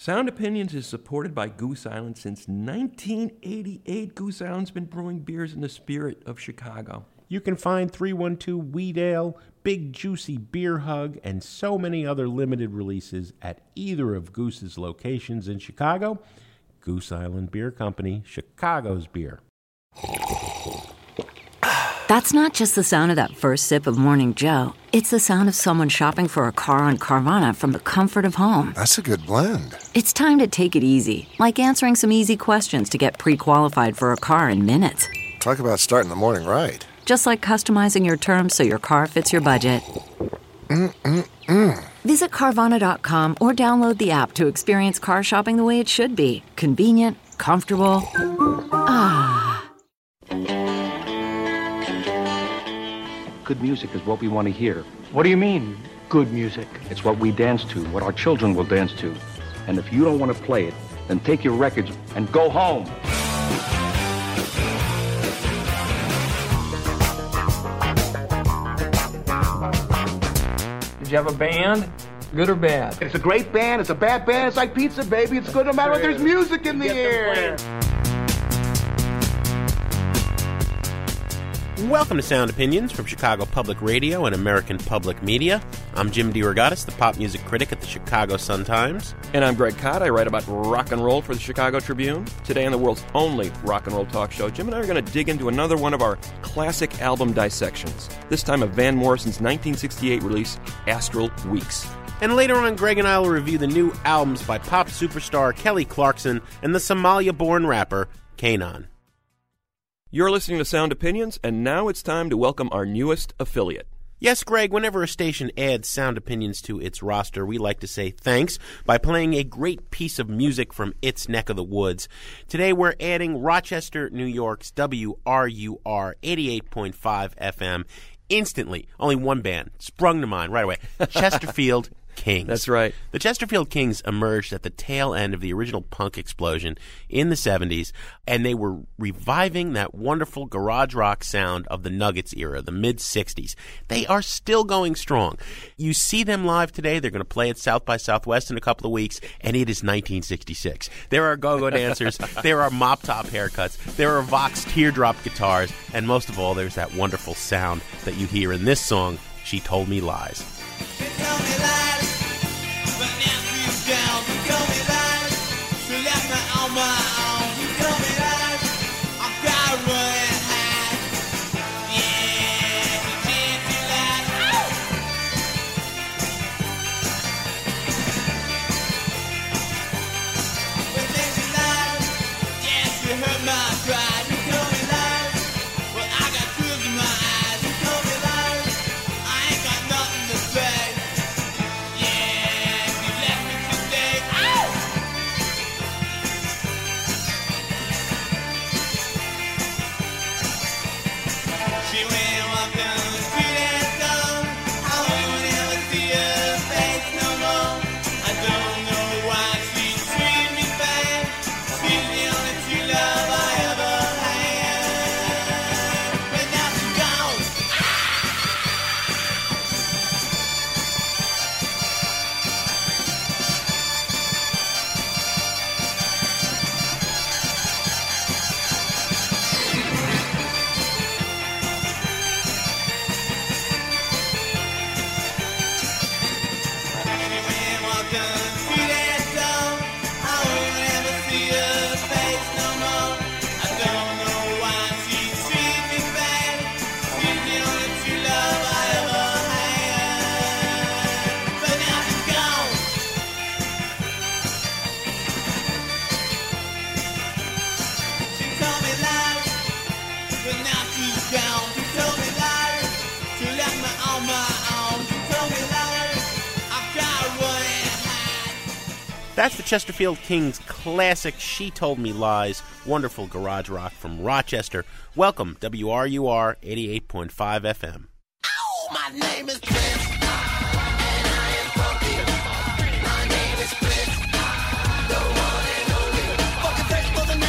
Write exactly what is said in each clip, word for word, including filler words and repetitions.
Sound Opinions is supported by Goose Island since nineteen eighty-eight. Goose Island's been brewing beers in the spirit of Chicago. You can find three one two Wheat Ale, Big Juicy Beer Hug, and so many other limited releases at either of Goose's locations in Chicago. Goose Island Beer Company, Chicago's beer. That's not just the sound of that first sip of Morning Joe. It's the sound of someone shopping for a car on Carvana from the comfort of home. That's a good blend. It's time to take it easy, like answering some easy questions to get pre-qualified for a car in minutes. Talk about starting the morning right. Just like customizing your terms so your car fits your budget. Mm-mm-mm. Visit Carvana dot com or download the app to experience car shopping the way it should be. Convenient, comfortable. Ah. Good music is what we want to hear. What do you mean, good music? It's what we dance to, what our children will dance to. And if you don't want to play it, then take your records and go home. Did you have a band? Good or bad? It's a great band. It's a bad band. It's like pizza, baby. It's good no matter what. There's music in the air. Welcome to Sound Opinions from Chicago Public Radio and American Public Media. I'm Jim DeRogatis, the pop music critic at the Chicago Sun-Times. And I'm Greg Cott. I write about rock and roll for the Chicago Tribune. Today on the world's only rock and roll talk show, Jim and I are going to dig into another one of our classic album dissections. This time of Van Morrison's nineteen sixty-eight release, Astral Weeks. And later on, Greg and I will review the new albums by pop superstar Kelly Clarkson and the Somalia-born rapper Kanon. You're listening to Sound Opinions, and now it's time to welcome our newest affiliate. Yes, Greg, whenever a station adds Sound Opinions to its roster, we like to say thanks by playing a great piece of music from its neck of the woods. Today we're adding Rochester, New York's W R U R eighty-eight point five F M. Instantly, only one band sprung to mind right away, Chesterfield Kings. That's right. The Chesterfield Kings emerged at the tail end of the original punk explosion in the seventies, and they were reviving that wonderful garage rock sound of the Nuggets era, the mid-sixties. They are still going strong. You see them live today. They're going to play at South by Southwest in a couple of weeks, and it is nineteen sixty-six. There are go-go dancers. There are mop-top haircuts. There are Vox teardrop guitars, and most of all, there's that wonderful sound that you hear in this song, She Told Me Lies. She told me lies, but now she's down. She told me lies, she left me on my own. She told me lies, I've got to run and hide. Yeah, she did, she lied. Oh! But then she lied, yeah, she heard my cry. She told me lies, well, I got tears in my eyes. She told me lies, I ain't got nothing to say. That's the Chesterfield Kings' classic She Told Me Lies, wonderful garage rock from Rochester. Welcome, W R U R eighty-eight point five F M. Oh, my name is Prince, and I am funky. My name is Prince, the one and only. Fucking Prince for the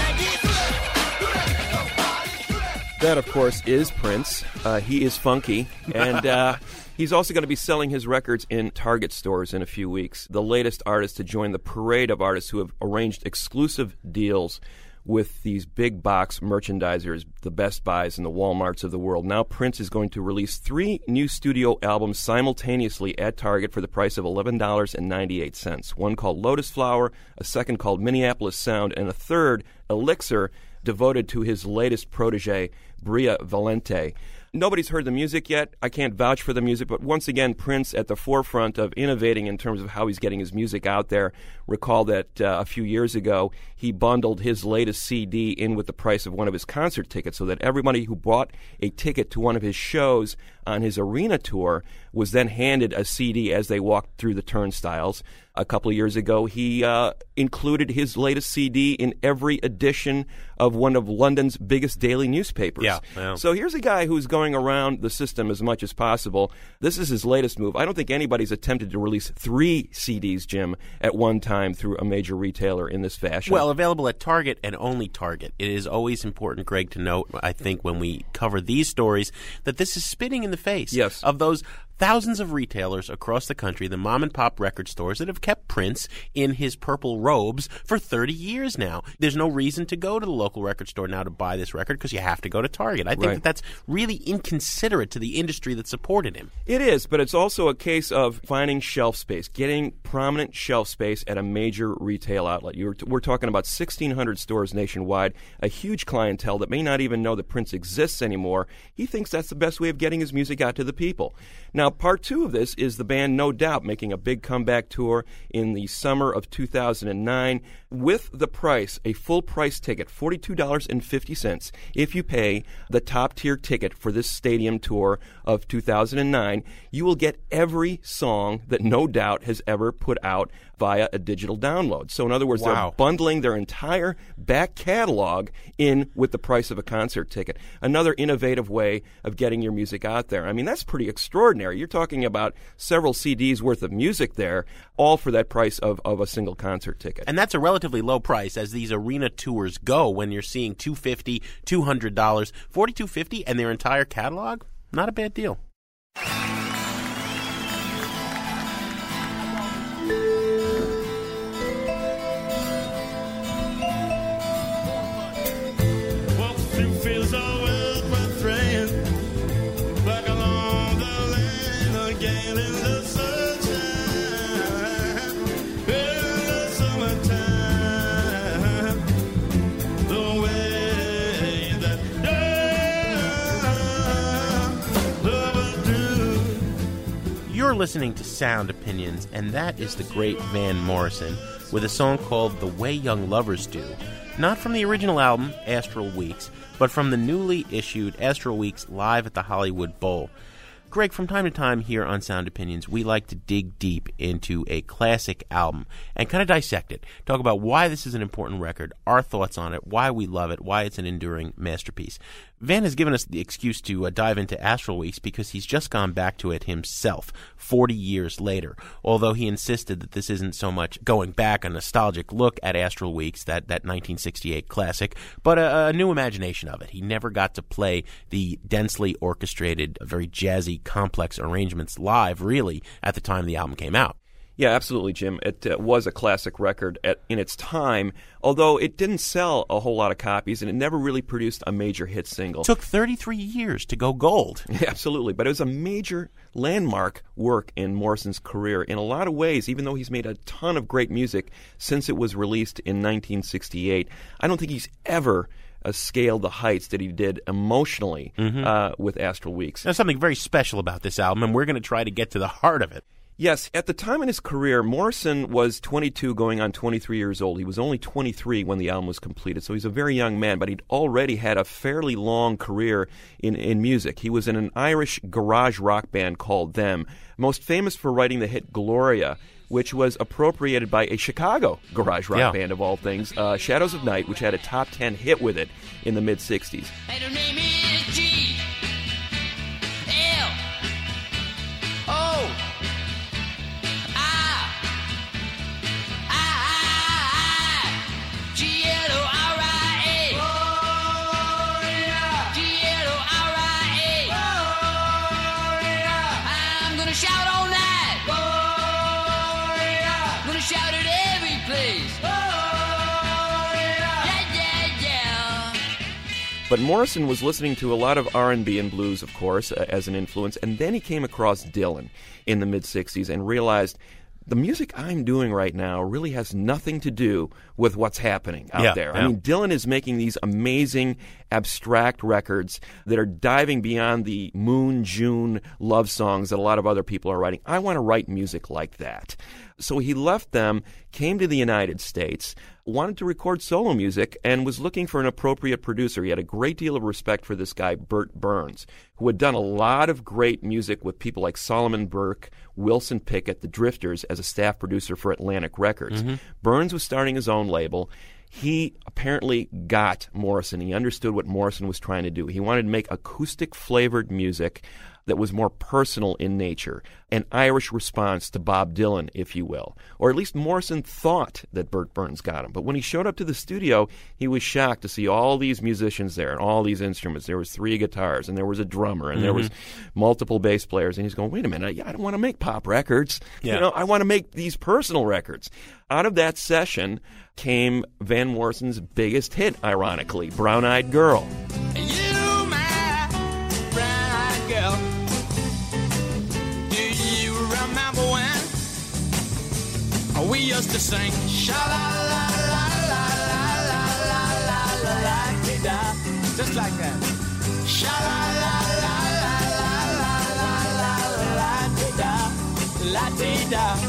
nineties. That, of course, is Prince. Uh, he is funky, and uh, He's also going to be selling his records in Target stores in a few weeks. The latest artist to join the parade of artists who have arranged exclusive deals with these big box merchandisers, the Best Buys and the Walmarts of the world. Now Prince is going to release three new studio albums simultaneously at Target for the price of eleven dollars and ninety-eight cents. One called Lotus Flower, a second called Minneapolis Sound, and a third, Elixir, devoted to his latest protege, Bria Valente. Nobody's heard the music yet. I can't vouch for the music, but once again, Prince at the forefront of innovating in terms of how he's getting his music out there. Recall that uh, a few years ago, he bundled his latest C D in with the price of one of his concert tickets so that everybody who bought a ticket to one of his shows on his arena tour was then handed a C D as they walked through the turnstiles. A couple of years ago, he uh, included his latest C D in every edition of one of London's biggest daily newspapers. Yeah, yeah. So here's a guy who's going around the system as much as possible. This is his latest move. I don't think anybody's attempted to release three C Ds, Jim, at one time through a major retailer in this fashion. Well, available at Target and only Target. It is always important, Greg, to note, I think, when we cover these stories, that this is spitting in the face yes. of those thousands of retailers across the country, the mom-and-pop record stores that have kept Prince in his purple robes for thirty years now. There's no reason to go to the local record store now to buy this record because you have to go to Target. I think right. that that's really inconsiderate to the industry that supported him. It is, but it's also a case of finding shelf space, getting prominent shelf space at a major retail outlet. You're, we're talking about sixteen hundred stores nationwide, a huge clientele that may not even know that Prince exists anymore. He thinks that's the best way of getting his music out to the people. Now, part two of this is the band No Doubt making a big comeback tour in the summer of two thousand nine with the price, a full price ticket, forty-two dollars and fifty cents. If you pay the top tier ticket for this stadium tour of two thousand nine, you will get every song that No Doubt has ever put out via a digital download. So in other words, wow. they're bundling their entire back catalog in with the price of a concert ticket. Another innovative way of getting your music out there. I mean, that's pretty extraordinary. You're talking about several C Ds worth of music there, all for that price of, of a single concert ticket. And that's a relatively low price as these arena tours go when you're seeing two hundred fifty dollars, two hundred dollars, forty-two fifty and their entire catalog. Not a bad deal. You're listening to Sound Opinions, and that is the great Van Morrison with a song called The Way Young Lovers Do, not from the original album, Astral Weeks, but from the newly issued Astral Weeks Live at the Hollywood Bowl. Greg, from time to time here on Sound Opinions, we like to dig deep into a classic album and kind of dissect it, talk about why this is an important record, our thoughts on it, why we love it, why it's an enduring masterpiece. Van has given us the excuse to uh, dive into Astral Weeks because he's just gone back to it himself forty years later, although he insisted that this isn't so much going back, a nostalgic look at Astral Weeks, that, that nineteen sixty-eight classic, but a, a new imagination of it. He never got to play the densely orchestrated, very jazzy, complex arrangements live, really, at the time the album came out. Yeah, absolutely, Jim. It uh, was a classic record at, in its time, although it didn't sell a whole lot of copies, and it never really produced a major hit single. It took thirty-three years to go gold. Yeah, absolutely, but it was a major landmark work in Morrison's career in a lot of ways, even though he's made a ton of great music since it was released in nineteen sixty-eight. I don't think he's ever uh, scaled the heights that he did emotionally mm-hmm. uh, with Astral Weeks. There's something very special about this album, and we're going to try to get to the heart of it. Yes, at the time in his career, Morrison was twenty-two going on twenty-three years old. He was only twenty-three when the album was completed, so he's a very young man, but he'd already had a fairly long career in, in music. He was in an Irish garage rock band called Them, most famous for writing the hit Gloria, which was appropriated by a Chicago garage rock yeah. band, of all things, uh, Shadows of Night, which had a top ten hit with it in the mid-sixties. And her name is G L O I'm But Morrison was listening to a lot of R and B and blues, of course, uh, as an influence, and then he came across Dylan in the mid-sixties and realized the music I'm doing right now really has nothing to do with what's happening out Yeah, there. yeah. I mean, Dylan is making these amazing abstract records that are diving beyond the Moon, June love songs that a lot of other people are writing. I want to write music like that. So he left them, came to the United States, wanted to record solo music, and was looking for an appropriate producer. He had a great deal of respect for this guy, Bert Burns, who had done a lot of great music with people like Solomon Burke, Wilson Pickett, the Drifters, as a staff producer for Atlantic Records. Mm-hmm. Burns was starting his own label. He apparently got Morrison. He understood what Morrison was trying to do. He wanted to make acoustic-flavored music that was more personal in nature, an Irish response to Bob Dylan, if you will. Or at least Morrison thought that Bert Burns got him. But when he showed up to the studio, he was shocked to see all these musicians there and all these instruments. There was three guitars, and there was a drummer, and mm-hmm. there was multiple bass players. And he's going, wait a minute, I, I don't want to make pop records. Yeah. You know, I want to make these personal records. Out of that session came Van Morrison's biggest hit, ironically, Brown Eyed Girl. You, my brown-eyed girl, do you remember when we used to sing sha-la-la-la-la-la-la-la-la-la-la-la-la-la-la-la, just like that. Sha-la-la-la-la-la-la-la-la-la-la-la-la-la.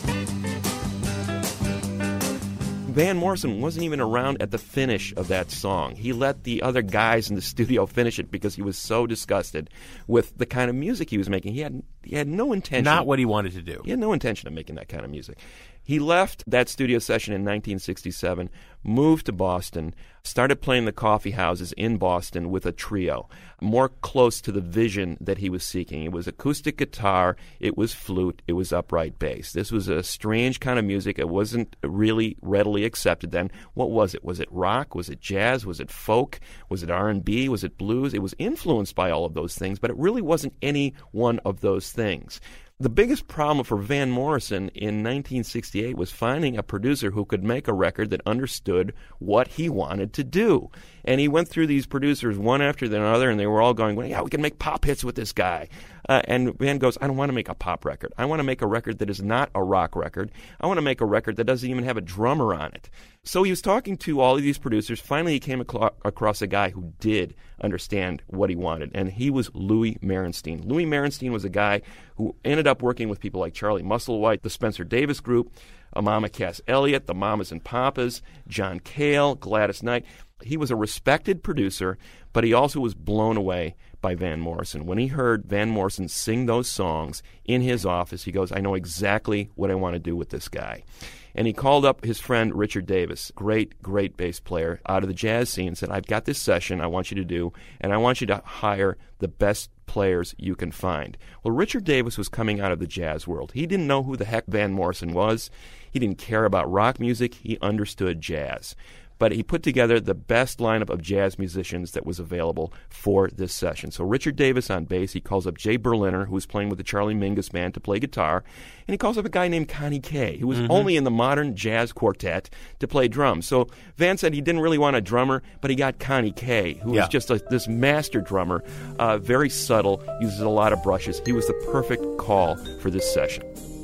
Van Morrison wasn't even around at the finish of that song. He let the other guys in the studio finish it because he was so disgusted with the kind of music he was making. He had he had no intention. Not what he wanted to do. He had no intention of making that kind of music. He left that studio session in nineteen sixty-seven, moved to Boston, started playing the coffee houses in Boston with a trio, more close to the vision that he was seeking. It was acoustic guitar, it was flute, it was upright bass. This was a strange kind of music. It wasn't really readily accepted then. What was it? Was it rock? Was it jazz? Was it folk? Was it R and B? Was it blues? It was influenced by all of those things, but it really wasn't any one of those things. The biggest problem for Van Morrison in nineteen sixty-eight was finding a producer who could make a record that understood what he wanted to do. And he went through these producers one after the other, and they were all going, well, yeah, we can make pop hits with this guy. Uh, and Van goes, I don't want to make a pop record. I want to make a record that is not a rock record. I want to make a record that doesn't even have a drummer on it. So he was talking to all of these producers. Finally, he came aclo- across a guy who did understand what he wanted, and he was Louis Merenstein. Louis Merenstein was a guy who ended up working with people like Charlie Musselwhite, the Spencer Davis Group, Amama Cass Elliott, the Mamas and Papas, John Cale, Gladys Knight. He was a respected producer, but he also was blown away by Van Morrison. When he heard Van Morrison sing those songs in his office, he goes, I know exactly what I want to do with this guy. And he called up his friend Richard Davis, great, great bass player out of the jazz scene, and said, I've got this session I want you to do, and I want you to hire the best players you can find. Well, Richard Davis was coming out of the jazz world. He didn't know who the heck Van Morrison was. He didn't care about rock music. He understood jazz. But he put together the best lineup of jazz musicians that was available for this session. So Richard Davis on bass, he calls up Jay Berliner, who was playing with the Charlie Mingus Band, to play guitar, and he calls up a guy named Connie Kay, who was mm-hmm. only in the modern jazz quartet, to play drums. So Van said he didn't really want a drummer, but he got Connie Kay, who yeah. was just a, this master drummer, uh, very subtle, uses a lot of brushes. He was the perfect call for this session.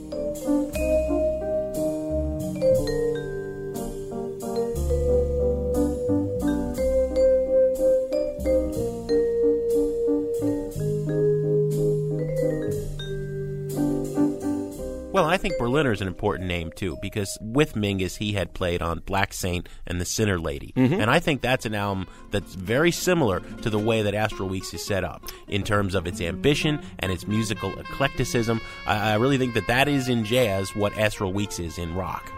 Well, I think Berliner is an important name, too, because with Mingus, he had played on Black Saint and The Sinner Lady. Mm-hmm. And I think that's an album that's very similar to the way that Astral Weeks is set up in terms of its ambition and its musical eclecticism. I, I really think that that is in jazz what Astral Weeks is in rock.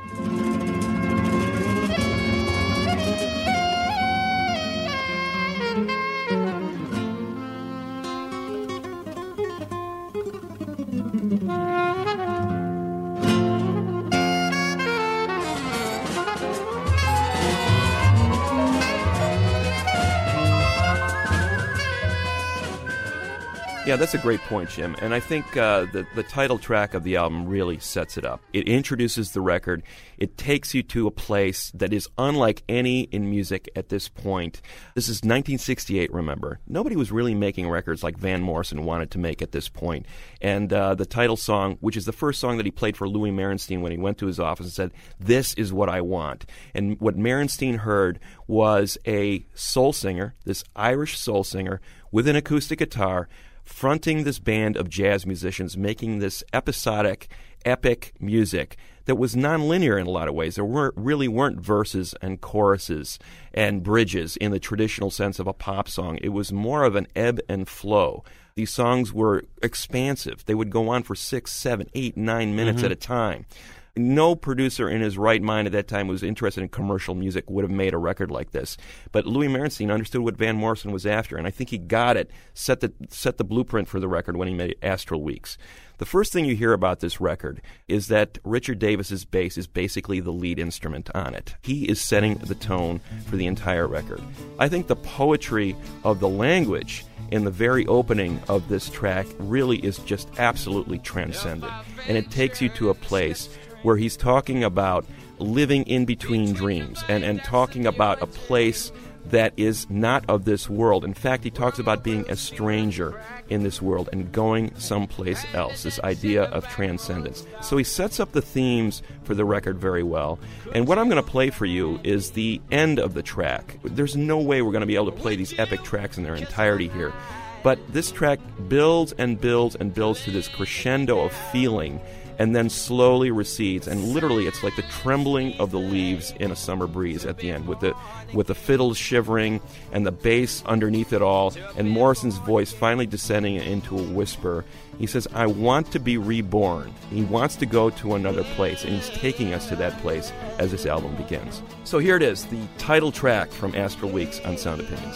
Yeah, that's a great point, Jim. And I think uh, the, the title track of the album really sets it up. It introduces the record. It takes you to a place that is unlike any in music at this point. This is nineteen sixty-eight, remember. Nobody was really making records like Van Morrison wanted to make at this point. And uh, the title song, which is the first song that he played for Louis Merenstein when he went to his office and said, "This is what I want." And what Merenstein heard was a soul singer, this Irish soul singer, with an acoustic guitar, fronting this band of jazz musicians, making this episodic, epic music that was nonlinear in a lot of ways. There weren't, really weren't verses and choruses and bridges in the traditional sense of a pop song. It was more of an ebb and flow. These songs were expansive. They would go on for six, seven, eight, nine minutes mm-hmm. at a time. No producer in his right mind at that time who was interested in commercial music would have made a record like this. But Louis Merenstein understood what Van Morrison was after, and I think he got it, set the set the blueprint for the record when he made Astral Weeks. The first thing you hear about this record is that Richard Davis's bass is basically the lead instrument on it. He is setting the tone for the entire record. I think the poetry of the language in the very opening of this track really is just absolutely transcendent, and it takes you to a place where he's talking about living in between dreams and, and talking about a place that is not of this world. In fact, he talks about being a stranger in this world and going someplace else, this idea of transcendence. So he sets up the themes for the record very well. And what I'm going to play for you is the end of the track. There's no way we're going to be able to play these epic tracks in their entirety here. But this track builds and builds and builds to this crescendo of feeling and then slowly recedes, and literally it's like the trembling of the leaves in a summer breeze at the end, with the with the fiddles shivering and the bass underneath it all, and Morrison's voice finally descending into a whisper. He says, "I want to be reborn." He wants to go to another place, and he's taking us to that place as this album begins. So here it is, the title track from Astral Weeks on Sound Opinions.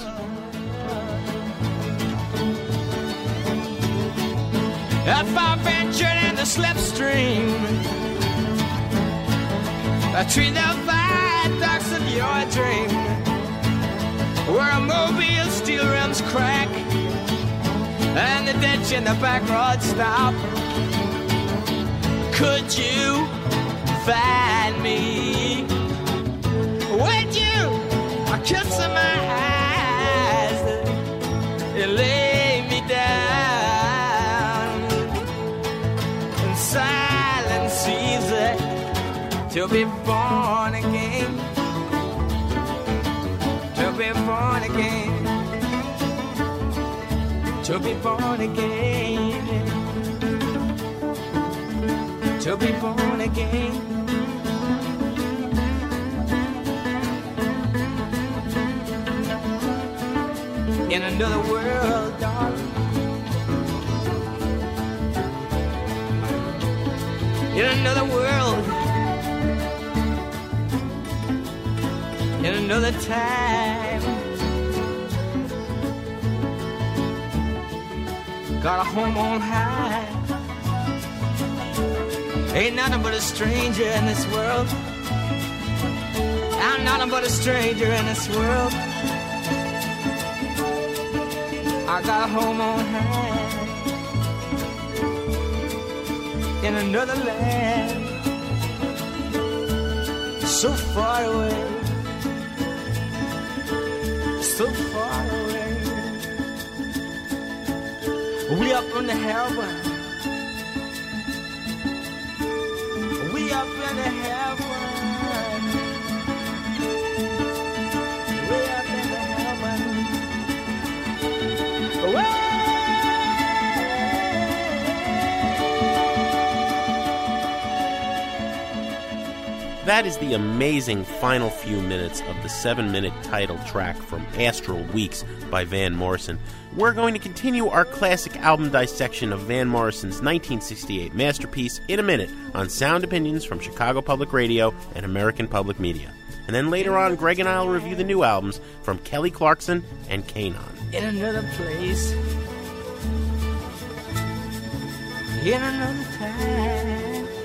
If I ventured in the slipstream between the viaducts of your dream, where a mobile steel rims crack and the ditch in the back road stop, could you find me? Would you kiss my eyes and lay me down? Silence easy to be born again, to be born again, to be born again, to be born again. In another world, darling. In another world, in another time, got a home on high, ain't nothing but a stranger in this world, I'm nothing but a stranger in this world, I got a home on high, in another land, so far away, so far away, we up in the heaven, we up in the heaven, we up in the heaven, away. That is the amazing final few minutes of the seven-minute title track from Astral Weeks by Van Morrison. We're going to continue our classic album dissection of Van Morrison's nineteen sixty-eight masterpiece in a minute on Sound Opinions from Chicago Public Radio and American Public Media. And then later on, Greg and I will review the new albums from Kelly Clarkson and Kanon. In another place, in another time,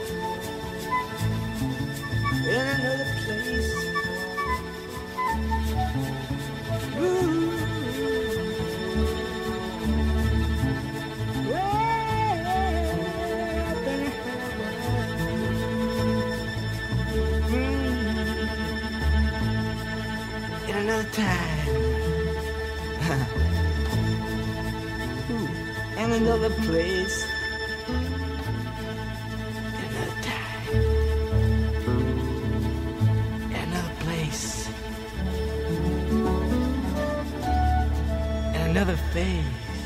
in another place. Ooh. in another time. In another place. In another time. In another place. In another phase.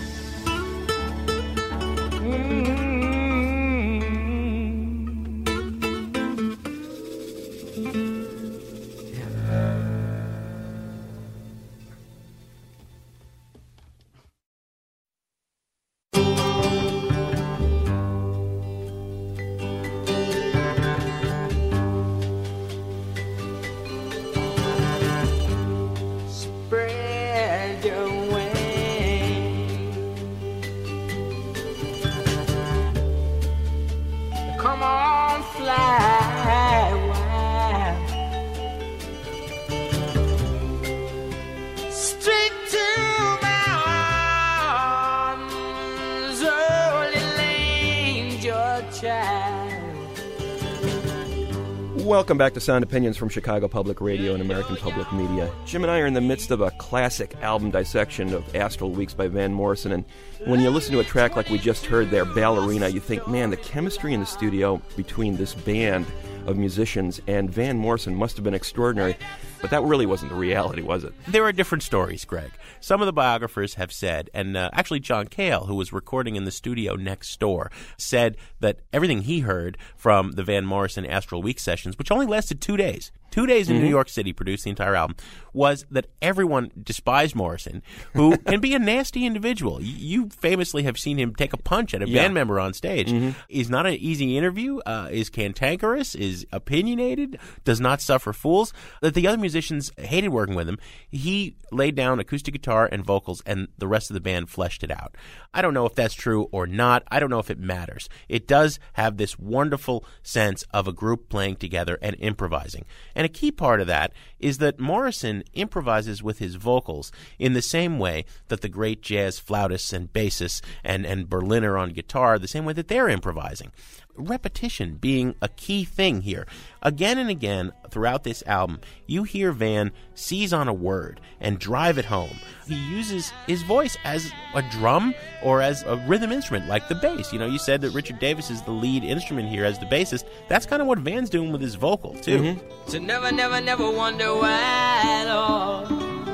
Welcome back to Sound Opinions from Chicago Public Radio and American Public Media. Jim and I are in the midst of a classic album dissection of Astral Weeks by Van Morrison, and when you listen to a track like we just heard there, Ballerina, you think, man, the chemistry in the studio between this band of musicians and Van Morrison must have been extraordinary. But that really wasn't the reality, was it? There are different stories, Greg. Some of the biographers have said, and uh, actually John Cale, who was recording in the studio next door, said that everything he heard from the Van Morrison Astral Week sessions, which only lasted two days, two days in mm-hmm. New York City, produced the entire album, was that everyone despised Morrison, who can be a nasty individual. You, you famously have seen him take a punch at a yeah. band member on stage. Mm-hmm. He's not an easy interview, uh, is cantankerous, is opinionated, does not suffer fools. That the other musicians hated working with him. He laid down acoustic guitar and vocals, and the rest of the band fleshed it out. I don't know if that's true or not. I don't know if it matters. It does have this wonderful sense of a group playing together and improvising. And a key part of that is that Morrison improvises with his vocals in the same way that the great jazz flautists and bassists and, and Berliner on guitar, the same way that they're improvising. Repetition being a key thing here. Again and again throughout this album, you hear Van seize on a word and drive it home. He uses his voice as a drum or as a rhythm instrument like the bass. You know, you said that Richard Davis is the lead instrument here as the bassist. That's kind of what Van's doing with his vocal, too. Mm-hmm. To never, never, never wonder why at all.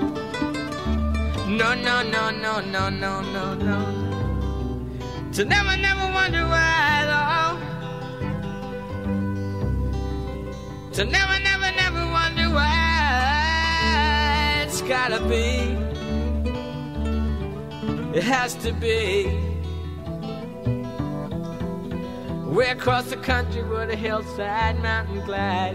No, no, no, no, no, no, no, no. To never, never wonder why at all. To never, never, never wonder why it's gotta be. It has to be. Way across the country where the hillside mountain glide.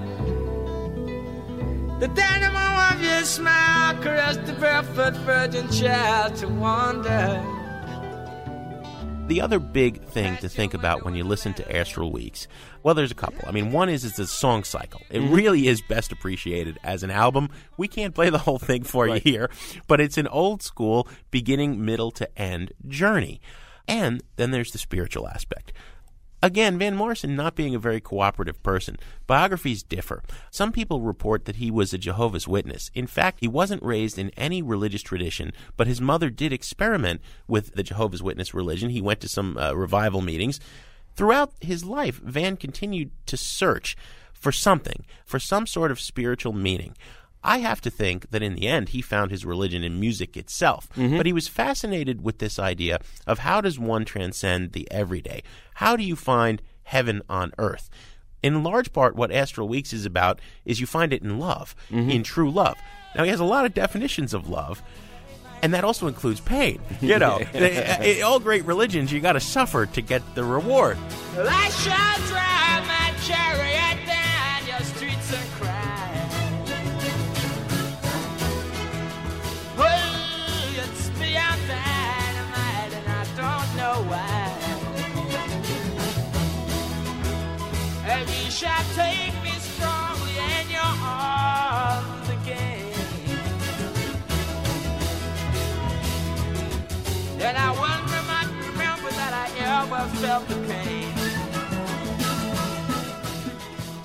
The dynamo of your smile caressed the barefoot virgin child to wander. The other big thing to think about when you listen to Astral Weeks, well, there's a couple. I mean, one is it's a song cycle. It mm-hmm. really is best appreciated as an album. We can't play the whole thing for right. you here, but it's an old school beginning, middle to end journey. And then there's the spiritual aspect. Again, Van Morrison not being a very cooperative person. Biographies differ. Some people report that he was a Jehovah's Witness. In fact, he wasn't raised in any religious tradition, but his mother did experiment with the Jehovah's Witness religion. He went to some uh, revival meetings. Throughout his life, Van continued to search for something, for some sort of spiritual meaning. I have to think that in the end he found his religion in music itself. Mm-hmm. But he was fascinated with this idea of how does one transcend the everyday? How do you find heaven on earth? In large part, what Astral Weeks is about is you find it in love, mm-hmm. in true love. Now, he has a lot of definitions of love, and that also includes pain. You know, in all great religions, you got to suffer to get the reward. Well, I shall drive my chariot down your streets and cry. And you shall take me strongly in your arms again. And I wonder much remember that I ever felt the pain.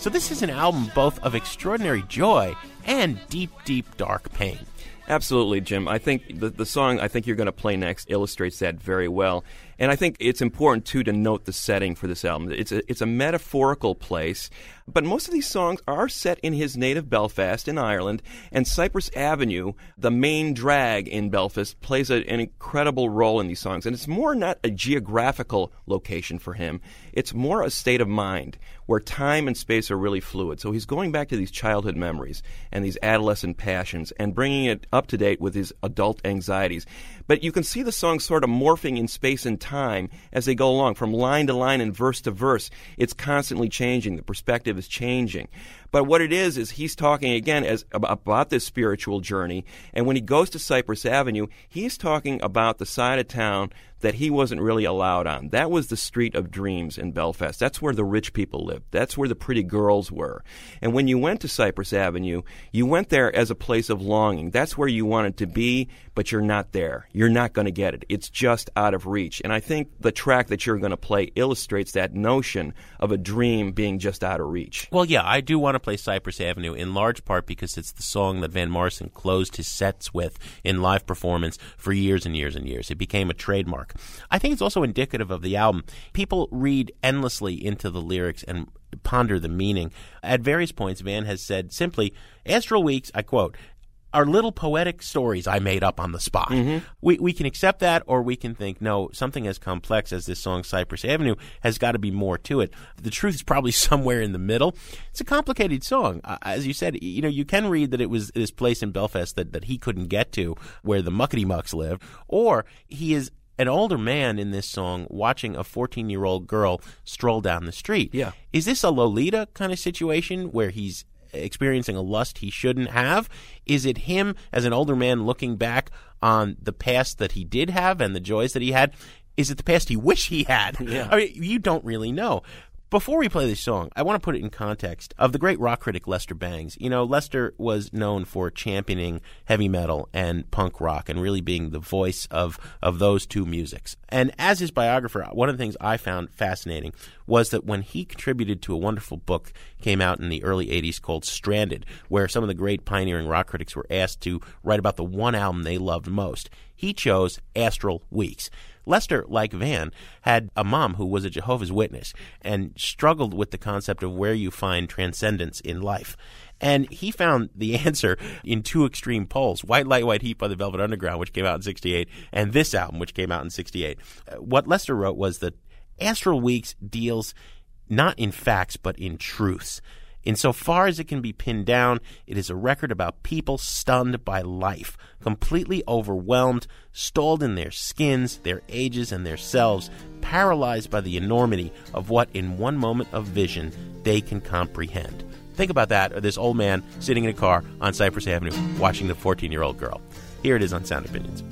So this is an album both of extraordinary joy and deep, deep, dark pain. Absolutely, Jim. I think the, the song I think you're going to play next illustrates that very well. And I think it's important, too, to note the setting for this album. It's a, it's a metaphorical place, but most of these songs are set in his native Belfast in Ireland, and Cypress Avenue, the main drag in Belfast, plays a, an incredible role in these songs. And it's more not a geographical location for him. It's more a state of mind where time and space are really fluid. So he's going back to these childhood memories and these adolescent passions and bringing it up to date with his adult anxieties. But you can see the songs sort of morphing in space and time as they go along, from line to line and verse to verse. It's constantly changing. The perspective is changing. But what it is, is he's talking, again, as about this spiritual journey. And when he goes to Cypress Avenue, he's talking about the side of town that he wasn't really allowed on. That was the street of dreams in Belfast. That's where the rich people lived. That's where the pretty girls were. And when you went to Cypress Avenue, you went there as a place of longing. That's where you wanted to be, but you're not there. You're not going to get it. It's just out of reach. And I think the track that you're going to play illustrates that notion of a dream being just out of reach. Well, yeah, I do want to play Cypress Avenue in large part because it's the song that Van Morrison closed his sets with in live performance for years and years and years. It became a trademark. I think it's also indicative of the album. People read endlessly into the lyrics and ponder the meaning. At various points, Van has said simply, Astral Weeks, I quote, are little poetic stories I made up on the spot. Mm-hmm. We we can accept that, or we can think, no, something as complex as this song Cypress Avenue has got to be more to it. The truth is probably somewhere in the middle. It's a complicated song. Uh, as you said, you know, you can read that it was this place in Belfast that, that he couldn't get to, where the muckety mucks live, or he is an older man in this song watching a fourteen-year-old girl stroll down the street. Yeah. Is this a Lolita kind of situation where he's experiencing a lust he shouldn't have? Is it him as an older man looking back on the past that he did have and the joys that he had? Is it the past he wish he had? Yeah. I mean, you don't really know. Before we play this song, I want to put it in context of the great rock critic Lester Bangs. You know, Lester was known for championing heavy metal and punk rock and really being the voice of, of those two musics. And as his biographer, one of the things I found fascinating was that when he contributed to a wonderful book came out in the early eighties called Stranded, where some of the great pioneering rock critics were asked to write about the one album they loved most, he chose Astral Weeks. Lester, like Van, had a mom who was a Jehovah's Witness and struggled with the concept of where you find transcendence in life. And he found the answer in two extreme poles, White Light, White Heat by the Velvet Underground, which came out in sixty-eight, and this album, which came out in sixty-eight. What Lester wrote was that Astral Weeks deals not in facts, but in truths. Insofar as it can be pinned down, it is a record about people stunned by life, completely overwhelmed, stalled in their skins, their ages, and their selves, paralyzed by the enormity of what in one moment of vision they can comprehend. Think about that, or this old man sitting in a car on Cypress Avenue watching the fourteen-year-old girl. Here it is on Sound Opinions.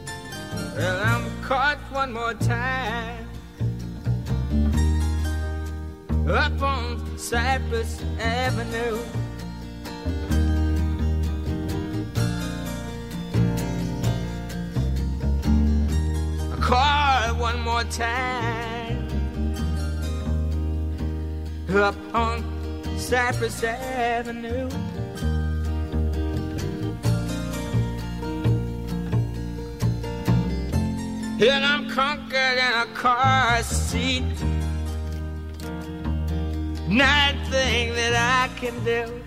Well, I'm caught one more time up on Cypress Avenue. I caught one more time up on Cypress Avenue. And I'm conquered in a car seat. Nothing that I can do.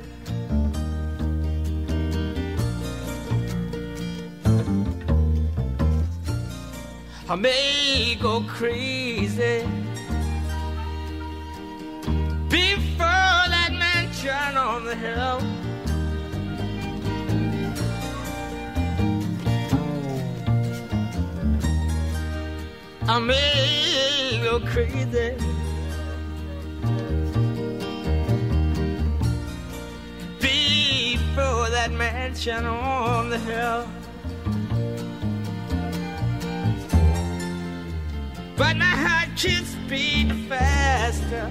I may go crazy before that mansion on the hill. I may go crazy before that mansion on the hill. But my heart keeps beating faster.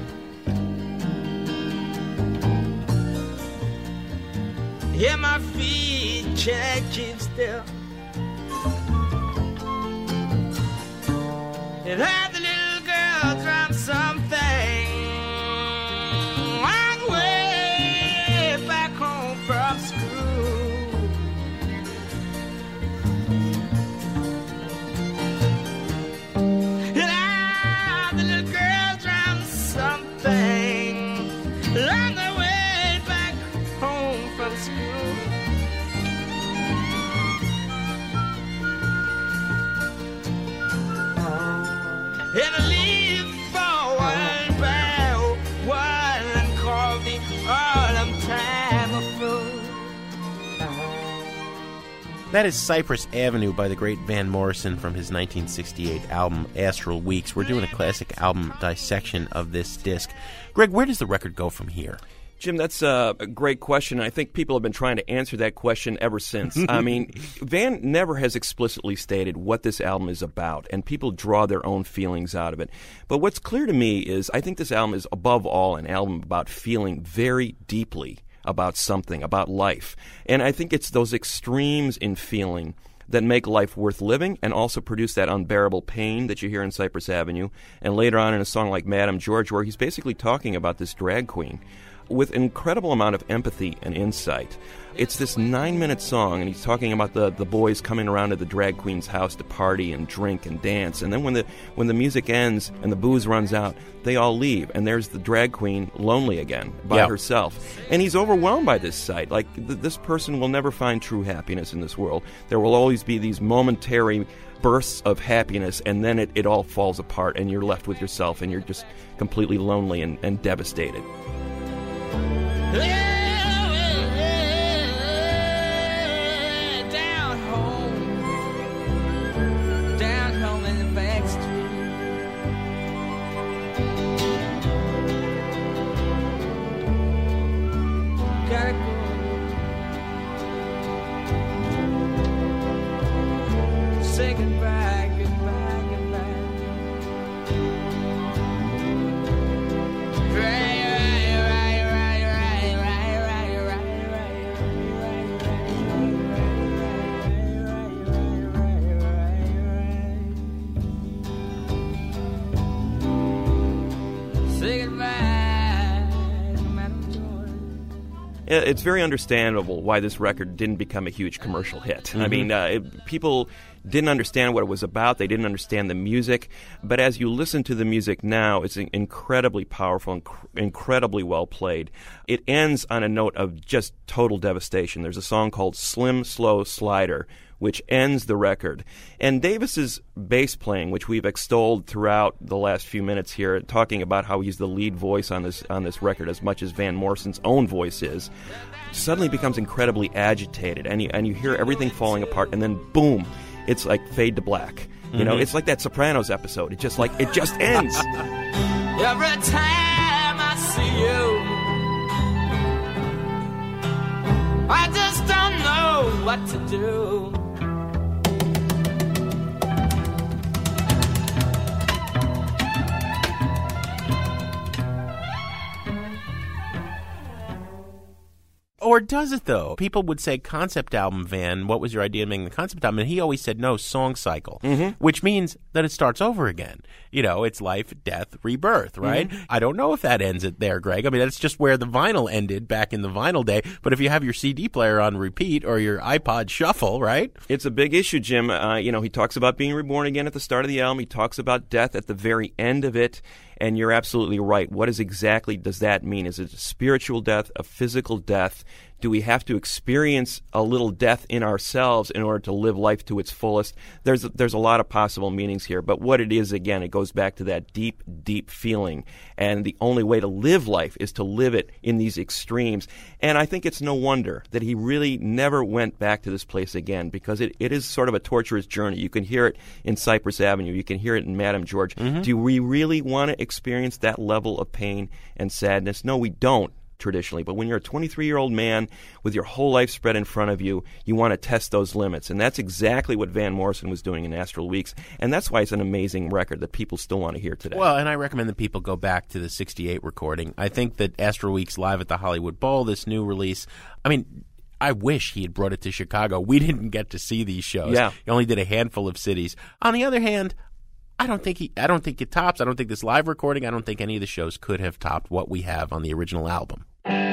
Yeah, my feet can't keep still. And have the little girl drop something wrong way. That is Cypress Avenue by the great Van Morrison from his nineteen sixty-eight album Astral Weeks. We're doing a classic album dissection of this disc. Greg, where does the record go from here? Jim, that's a great question. I think people have been trying to answer that question ever since. I mean, Van never has explicitly stated what this album is about, and people draw their own feelings out of it. But what's clear to me is I think this album is, above all, an album about feeling very deeply about something, about life. And I think it's those extremes in feeling that make life worth living and also produce that unbearable pain that you hear in Cypress Avenue. And later on in a song like Madame George, where he's basically talking about this drag queen with incredible amount of empathy and insight. It's this nine-minute song, and he's talking about the, the boys coming around to the drag queen's house to party and drink and dance. And then when the when the music ends and the booze runs out, they all leave, and there's the drag queen lonely again by yep. herself. And he's overwhelmed by this sight. Like, th- this person will never find true happiness in this world. There will always be these momentary bursts of happiness, and then it, it all falls apart, and you're left with yourself, and you're just completely lonely and, and devastated. Down home, down home in the back street. Gotta go. Say goodbye, goodbye, goodbye. Right. It's very understandable why this record didn't become a huge commercial hit. Mm-hmm. I mean, uh, it, people didn't understand what it was about. They didn't understand the music. But as you listen to the music now, it's incredibly powerful and inc- incredibly well played. It ends on a note of just total devastation. There's a song called Slim Slow Slider, which ends the record. And Davis's bass playing, which we've extolled throughout the last few minutes here, talking about how he's the lead voice on this on this record as much as Van Morrison's own voice is, suddenly becomes incredibly agitated. And you, and you hear everything falling apart, and then boom, it's like fade to black. You mm-hmm. know, it's like that Sopranos episode. It just like it just ends. Every time I see you, I just don't know what to do. Or does it, though? People would say concept album, Van. What was your idea of making the concept album? And he always said, no, song cycle, mm-hmm. which means that it starts over again. You know, it's life, death, rebirth, right? Mm-hmm. I don't know if that ends it there, Greg. I mean, that's just where the vinyl ended back in the vinyl day. But if you have your C D player on repeat or your iPod shuffle, right? It's a big issue, Jim. Uh, you know, he talks about being reborn again at the start of the album. He talks about death at the very end of it. And you're absolutely right. What is exactly does that mean? Is it a spiritual death, a physical death? Do we have to experience a little death in ourselves in order to live life to its fullest? There's a, there's a lot of possible meanings here. But what it is, again, it goes back to that deep, deep feeling. And the only way to live life is to live it in these extremes. And I think it's no wonder that he really never went back to this place again, because it, it is sort of a torturous journey. You can hear it in Cypress Avenue. You can hear it in Madame George. Mm-hmm. Do we really want to experience that level of pain and sadness? No, we don't. Traditionally, but when you're a twenty-three-year-old man with your whole life spread in front of you, you want to test those limits, and that's exactly what Van Morrison was doing in Astral Weeks, and that's why it's an amazing record that people still want to hear today. Well, and I recommend that people go back to the sixty-eight recording. I think that Astral Weeks live at the Hollywood Bowl, this new release, I mean, I wish he had brought it to Chicago. We didn't get to see these shows. Yeah. He only did a handful of cities. On the other hand, I don't think he. I don't think it tops. I don't think this live recording. I don't think any of the shows could have topped what we have on the original album.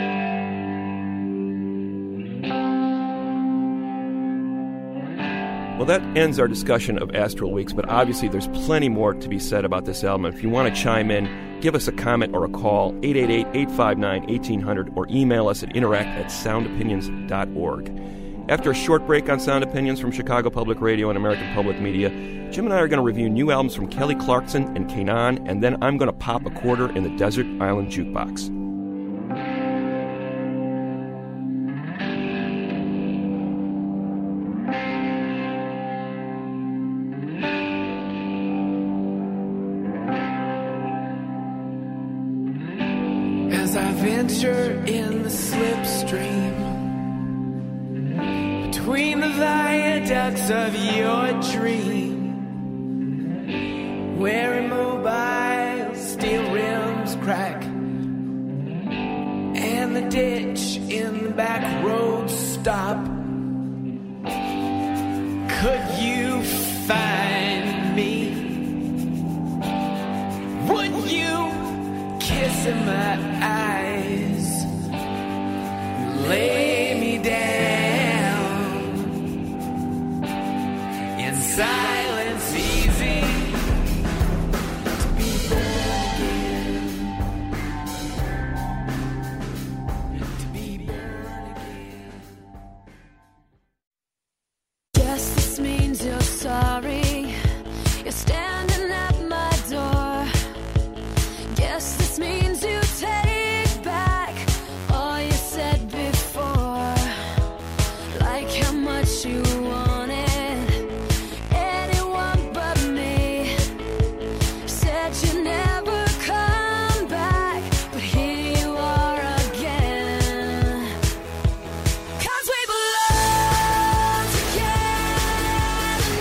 Well, that ends our discussion of Astral Weeks, but obviously there's plenty more to be said about this album. If you want to chime in, give us a comment or a call, eight eight eight, eight five nine, one eight hundred, or email us at interact at sound opinions dot org. After a short break on Sound Opinions from Chicago Public Radio and American Public Media, Jim and I are going to review new albums from Kelly Clarkson and Kanan, and then I'm going to pop a quarter in the Desert Island Jukebox. adventure in the slipstream between the viaducts of your dream, where immobile steel rims crack and the ditch in the back road stop. Could you find me? Would you kiss in my eyes? Lay me down in silence, easy to be born again. To be born again. Guess this means you're sorry. You're standing at my door. Guess this means you take back all you said before. Like how much you wanted anyone but me. Said you'd never come back, but here you are again. 'Cause we belong together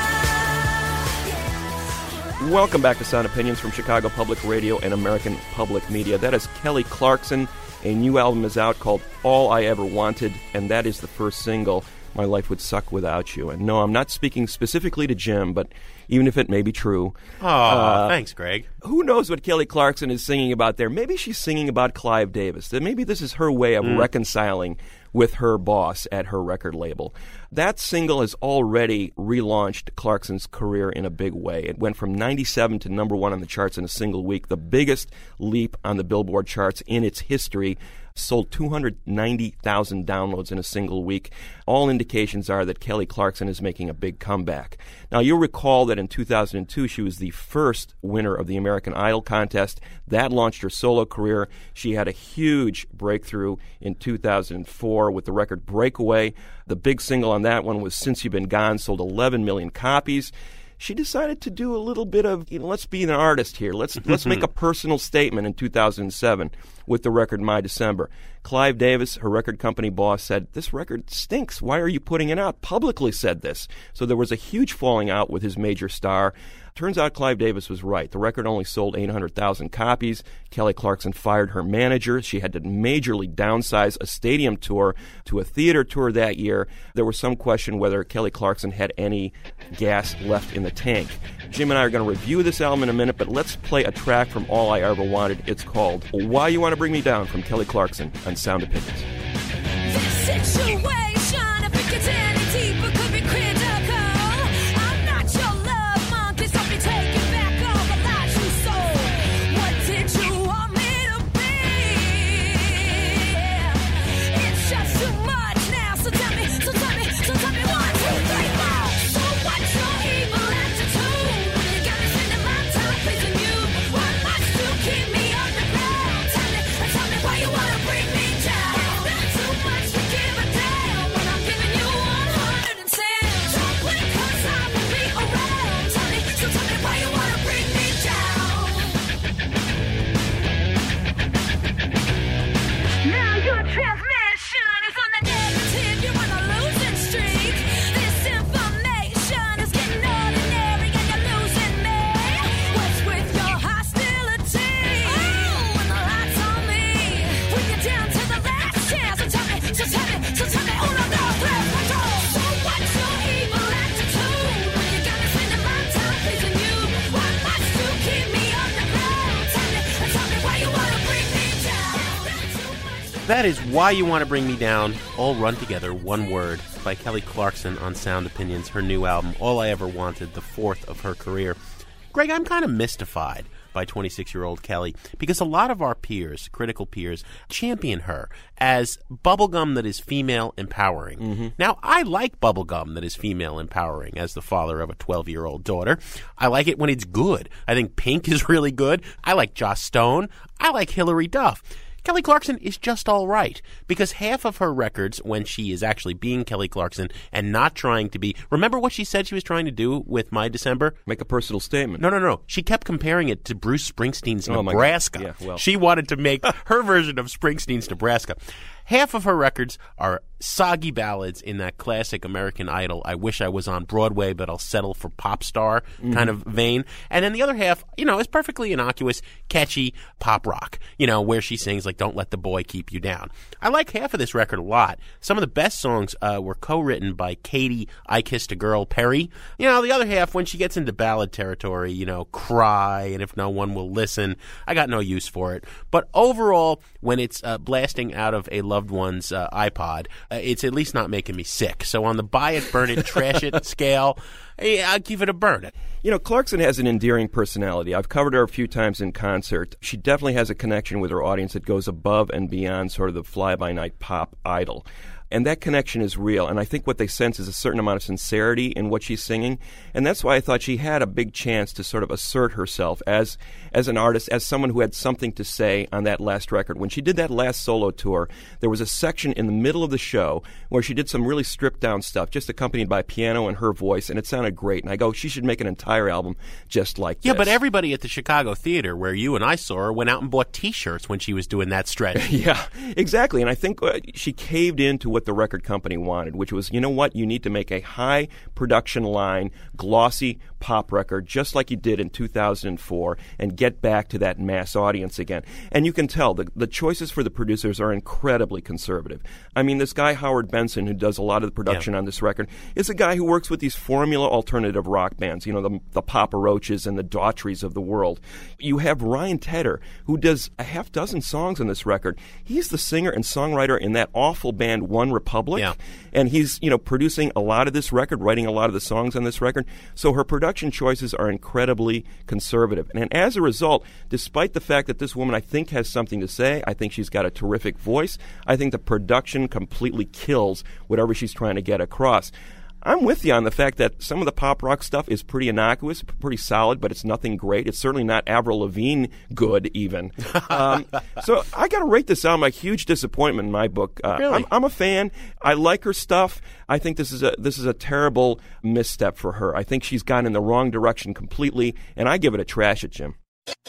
now. Welcome back to Sound Opinions from Chicago Public Radio and American Public Media. That is Kelly Clarkson. A new album is out called All I Ever Wanted, and that is the first single, My Life Would Suck Without You. And no, I'm not speaking specifically to Jim, but even if it may be true. Oh, uh, thanks, Greg. Who knows what Kelly Clarkson is singing about there? Maybe she's singing about Clive Davis. That maybe this is her way of Mm. reconciling with her boss at her record label. That single has already relaunched Clarkson's career in a big way. It went from ninety-seven to number one on the charts in a single week, the biggest leap on the Billboard charts in its history. Sold two hundred ninety thousand downloads in a single week. All indications are that Kelly Clarkson is making a big comeback. Now, you'll recall that in two thousand two, she was the first winner of the American Idol contest. That launched her solo career. She had a huge breakthrough in two thousand four with the record Breakaway. The big single on that one was Since You've Been Gone, sold eleven million copies. She decided to do a little bit of, you know, let's be an artist here. Let's let's make a personal statement in two thousand seven with the record My December. Clive Davis, her record company boss, said, this record stinks. Why are you putting it out? Publicly said this. So there was a huge falling out with his major star. Turns out Clive Davis was right. The record only sold eight hundred thousand copies. Kelly Clarkson fired her manager. She had to majorly downsize a stadium tour to a theater tour that year. There was some question whether Kelly Clarkson had any gas left in the tank. Jim and I are going to review this album in a minute, but let's play a track from All I Ever Wanted. It's called Why You Want to Bring Me Down from Kelly Clarkson on Sound Opinions. This situation, if it gets any deeper, could be critical. I'm not your love monkey, so be taking back all the lies you sold. What did you want me to be? It's just too much now, so tell me, so tell me, so tell me one, two, three, four. So what's your evil attitude? You got me spending my time pleasing you. Why must you keep me underground? Tell me, tell me why you wanna bring me down. It's not too much to give a damn when I'm giving you one hundred ten. Don't blink 'cause I will be around. Tell me, so tell me why you wanna bring me down. Now your transmission is on the negative. You're on a losing streak. This information is getting ordinary and you're losing me. What's with your hostility? Oh, when the lights on me, when you're down to the last chance. So tell me, so tell me, so tell me, oh no, no, let's control. So what's your evil attitude? When you got me spending my time pleasing you. Why must you keep me underground? Tell me, tell me why you wanna bring me down. That's too much. That is Why You Want to Bring Me Down, all run together, one word, by Kelly Clarkson on Sound Opinions, her new album, All I Ever Wanted, the fourth of her career. Greg, I'm kind of mystified by twenty-six-year-old Kelly because a lot of our peers, critical peers, champion her as bubblegum that is female empowering. Now, I like bubblegum that is female empowering as the father of a twelve-year-old daughter. I like it when it's good. I think Pink is really good. I like Joss Stone. I like Hilary Duff. Kelly Clarkson is just all right, because half of her records, when she is actually being Kelly Clarkson and not trying to be, remember what she said she was trying to do with My December? Make a personal statement. No, no, no. She kept comparing it to Bruce Springsteen's Oh, my God. Nebraska. Yeah, well. She wanted to make her version of Springsteen's Nebraska. Half of her records are soggy ballads in that classic American Idol, I wish I was on Broadway, but I'll settle for pop star Mm-hmm. kind of vein. And then the other half, you know, is perfectly innocuous, catchy pop rock, you know, where she sings like Don't Let the Boy Keep You Down. I like half of this record a lot. Some of the best songs uh, were co-written by Katie I Kissed a Girl Perry. You know, the other half, when she gets into ballad territory, you know, Cry and If No One Will Listen, I got no use for it. But overall, when it's uh, blasting out of a loved one's uh, iPod, uh, it's at least not making me sick. So on the buy it, burn it, trash it scale, eh, I'll give it a burn it. You know, Clarkson has an endearing personality. I've covered her a few times in concert. She definitely has a connection with her audience that goes above and beyond sort of the fly-by-night pop idol. And that connection is real. And I think what they sense is a certain amount of sincerity in what she's singing. And that's why I thought she had a big chance to sort of assert herself as as an artist, as someone who had something to say on that last record. When she did that last solo tour, there was a section in the middle of the show where she did some really stripped-down stuff, just accompanied by piano and her voice, and it sounded great. And I go, she should make an entire album just like Yeah, this. but everybody at the Chicago Theater, where you and I saw her, went out and bought T-shirts when she was doing that stretch. Yeah, exactly. And I think uh, she caved into what the record company wanted, which was, you know what, you need to make a high production line, glossy pop record, just like you did in two thousand four, and get back to that mass audience again. And you can tell the, the choices for the producers are incredibly conservative. I mean, this guy Howard Benson, who does a lot of the production Yeah. on this record, is a guy who works with these formula alternative rock bands, you know, the, the Papa Roaches and the Daughtries of the world. You have Ryan Tedder, who does a half dozen songs on this record. He's the singer and songwriter in that awful band One Republic. Yeah. And he's, you know, producing a lot of this record, writing a lot of the songs on this record. So her production choices are incredibly conservative. And as a result, despite the fact that this woman, I think, has something to say, I think she's got a terrific voice, I think the production completely kills whatever she's trying to get across. I'm with you on the fact that some of the pop rock stuff is pretty innocuous, pretty solid, but it's nothing great. It's certainly not Avril Lavigne good, even. um, so I got to rate this album a huge disappointment in my book. Uh, Really? I'm, I'm a fan. I like her stuff. I think this is a this is a terrible misstep for her. I think she's gone in the wrong direction completely, and I give it a trash it, Jim.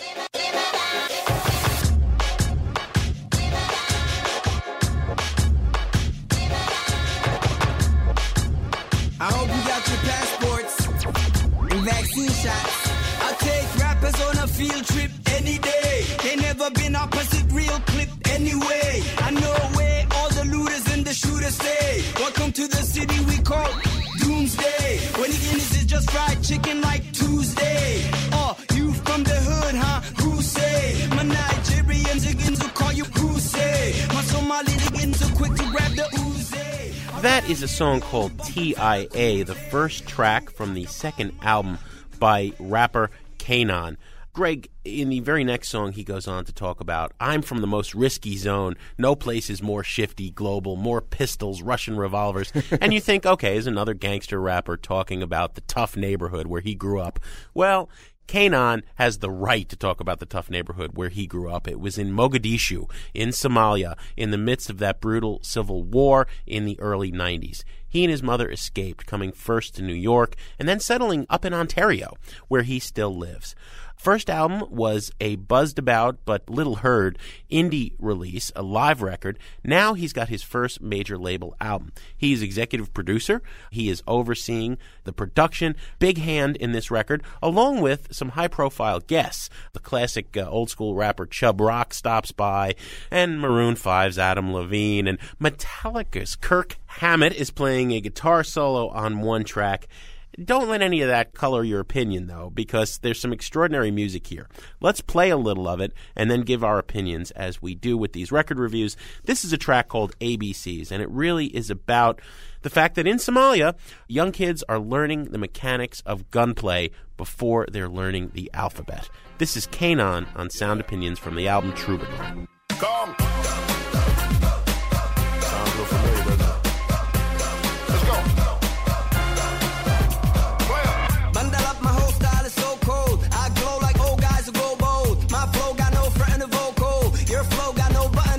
I hope you got your passports and vaccine shots. I'll take rappers on a field trip any day. They never been opposite real clip anyway. I know where all the looters and the shooters stay. Welcome to the city we call Doomsday. When you in this is just fried chicken like Tuesday. Oh, you from the hood, huh? Who say? My Nigerians again to call you who say? My Somali again so quick to grab the Uzi. That is a song called T I A, the first track from the second album by rapper Kanon. Greg, in the very next song, he goes on to talk about, I'm from the most risky zone. No place is more shifty, global, more pistols, Russian revolvers. And you think, okay, is another gangster rapper talking about the tough neighborhood where he grew up. Well, Kanon has the right to talk about the tough neighborhood where he grew up. It was in Mogadishu, in Somalia, in the midst of that brutal civil war in the early nineties. He and his mother escaped, coming first to New York and then settling up in Ontario, where he still lives. First album was a buzzed about but little heard indie release, a live record. Now he's got his first major label album. He's executive producer. He is overseeing the production, big hand in this record, along with some high-profile guests. The classic uh, old-school rapper Chub Rock stops by, and Maroon five's Adam Levine, and Metallica's Kirk Hammett is playing a guitar solo on one track. Don't let any of that color your opinion, though, because there's some extraordinary music here. Let's play a little of it and then give our opinions as we do with these record reviews. This is a track called A B Cs, and it really is about the fact that in Somalia, young kids are learning the mechanics of gunplay before they're learning the alphabet. This is Kanon on Sound Opinions from the album Troubadour. Come. Sounds real familiar, doesn't it? Let's go. Bundle up, my whole style is so cold. I glow like old guys who go bold. My flow got no front and a vocal. Your flow got no button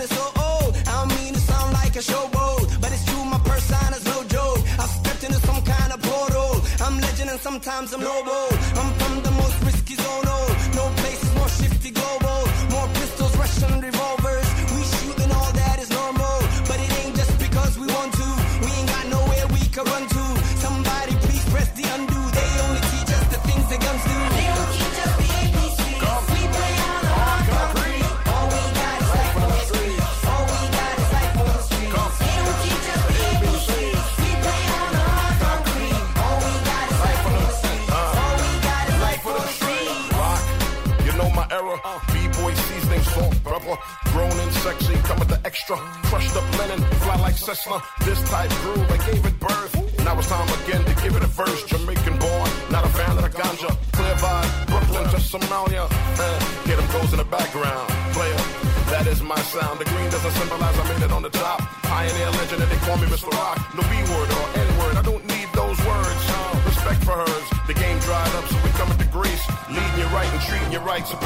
times I'm noble. I'm from the most risky zone. Oh, no place is more shifty global. More pistols, Russian revolvers. We shoot and all that is normal. But it ain't just because we want to. We ain't got nowhere we can run to. Somebody please press the undo. They only teach us the things that guns do. They don't teach us the A B Cs. We play on the hard concrete. All we got is life on the street. All we got is life on the street. They don't teach us the A B Cs. We play on the hard concrete. All we got is life on the street. All we got is life on the street. Rock, you know my era. B-boy seasoning salt, brother. Grown and sexy, come with the extra. Crushed up linen, fly like Cessna. This type groove, I gave it birth. Now it's time again to give it a verse. Jamaican born, not a fan of the ganja. Clear vibe, Brooklyn to Somalia. Uh, get them goes in the background. Player, that is my sound. The green doesn't symbolize I made it on the top. Pioneer legend and they call me Mister Rock. No B-word or N-word, I don't need those words. Uh, respect for hers. The game dried up, so we coming to Greece. Leading you right and treating you right, so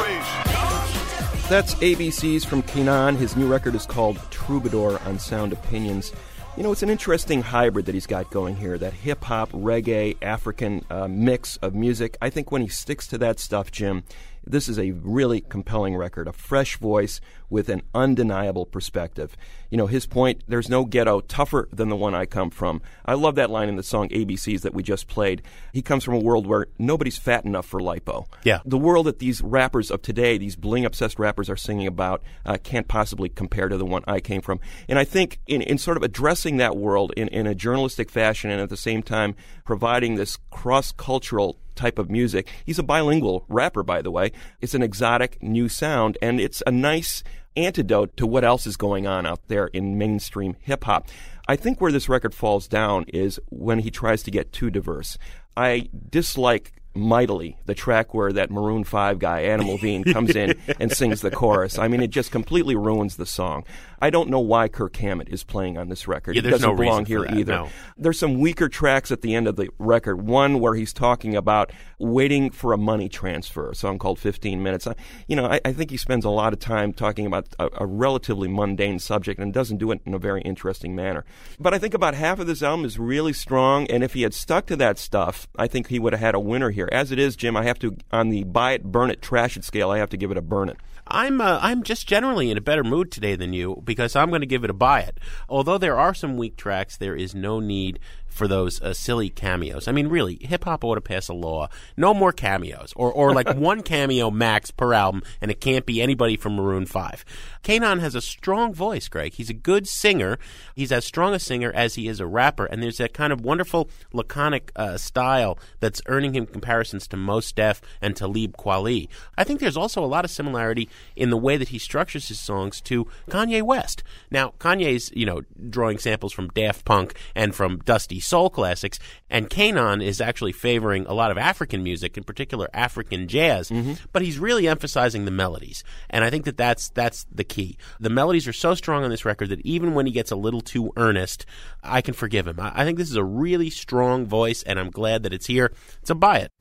peace. That's A B Cs from Kenan. His new record is called Troubadour on Sound Opinions. You know, it's an interesting hybrid that he's got going here, that hip-hop, reggae, African uh, mix of music. I think when he sticks to that stuff, Jim, this is a really compelling record, a fresh voice with an undeniable perspective. You know, his point, there's no ghetto tougher than the one I come from. I love that line in the song A B Cs that we just played. He comes from a world where nobody's fat enough for lipo. Yeah. The world that these rappers of today, these bling-obsessed rappers are singing about, uh, can't possibly compare to the one I came from. And I think in, in sort of addressing that world in, in a journalistic fashion and at the same time providing this cross-cultural type of music. He's a bilingual rapper, by the way. It's an exotic new sound, and it's a nice antidote to what else is going on out there in mainstream hip-hop. I think where this record falls down is when he tries to get too diverse. I dislike mightily the track where that Maroon five guy, Adam Levine, comes in and sings the chorus. I mean, it just completely ruins the song. I don't know why Kirk Hammett is playing on this record. Yeah, he there's doesn't no belong reason here for that, either. no. There's some weaker tracks at the end of the record. One where he's talking about waiting for a money transfer, a song called fifteen minutes. I, you know, I, I think he spends a lot of time talking about a, a relatively mundane subject and doesn't do it in a very interesting manner. But I think about half of this album is really strong, and if he had stuck to that stuff, I think he would have had a winner here. As it is, Jim, I have to, on the buy it, burn it, trash it scale, I have to give it a burn it. I'm uh, I'm just generally in a better mood today than you because I'm going to give it a buy it. Although there are some weak tracks, there is no need for those uh, silly cameos. I mean, really, hip-hop ought to pass a law. No more cameos. Or or like one cameo max per album, and it can't be anybody from Maroon five. Kanan has a strong voice, Greg. He's a good singer. He's as strong a singer as he is a rapper, and there's that kind of wonderful laconic uh, style that's earning him comparisons to Mos Def and Talib Kweli. I think there's also a lot of similarity in the way that he structures his songs to Kanye West. Now, Kanye's, you know, drawing samples from Daft Punk and from Dusty soul classics, and Kanan is actually favoring a lot of African music, in particular African jazz, mm-hmm. but he's really emphasizing the melodies, and I think that that's, that's the key. The melodies are so strong on this record that even when he gets a little too earnest, I can forgive him. I, I think this is a really strong voice, and I'm glad that it's here. So buy it.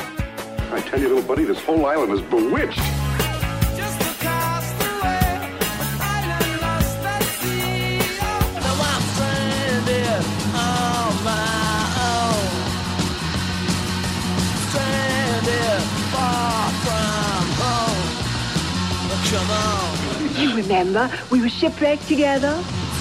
I tell you, little buddy, this whole island is bewitched. You remember, we were shipwrecked together.